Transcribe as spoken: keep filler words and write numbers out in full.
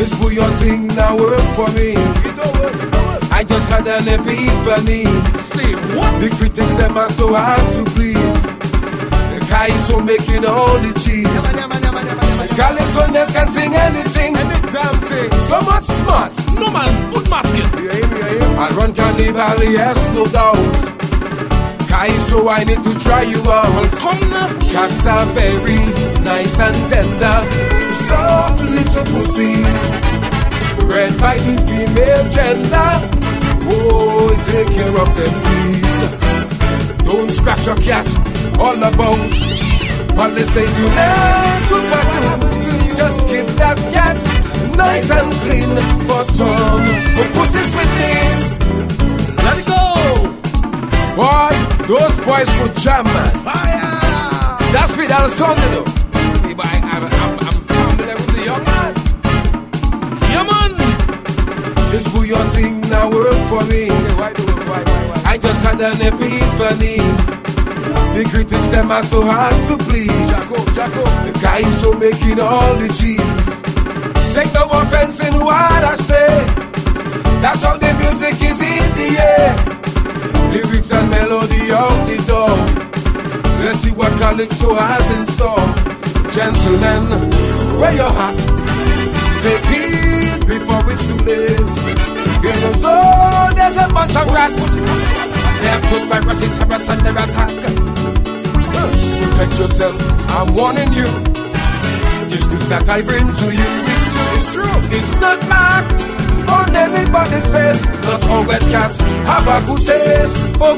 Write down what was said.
This bouillon thing now work for me. I just had an epiphany. Say what? The critics them are so hard to please. The guy is so making all the cheese. Calypso Ness can sing anything, Any damn thing. so much smart. No man, good masking. Yeah, yeah, yeah. And run carnival, yes, no doubt. Guy is so I need to try you out. Come now. Cats are very nice and tender, soft little pussy, bred by the female gender. Oh, take care of them, please. Don't scratch your cat all about what they say to them to cat. Just keep that cat nice and clean for some pussy sweetness. Let it go. Boy, those boys could jam, man. Fire. That's me, that's the song, you know. Hey, boy, I'm, I'm, I'm familiar with the young man. Yeah, man. This bouillon thing now work for me. Okay, why do it? Why, why, why? I just had an epiphany. The critics them are so hard to please. Jacko, Jacko. The guy is so making all the cheese. Take no offense in what I say. That's how the music is in the air. Lyrics and melody out the door. Let's see what Calypso has in store. Gentlemen, wear your hat. Take it before it's too late. You know, so there's a bunch of rats. They're close by races, harass and their attack. Protect yourself, I'm warning you. This news that I bring to you is true, it's true. It's not marked on anybody's face. Not all wet cats have a good taste. Oh,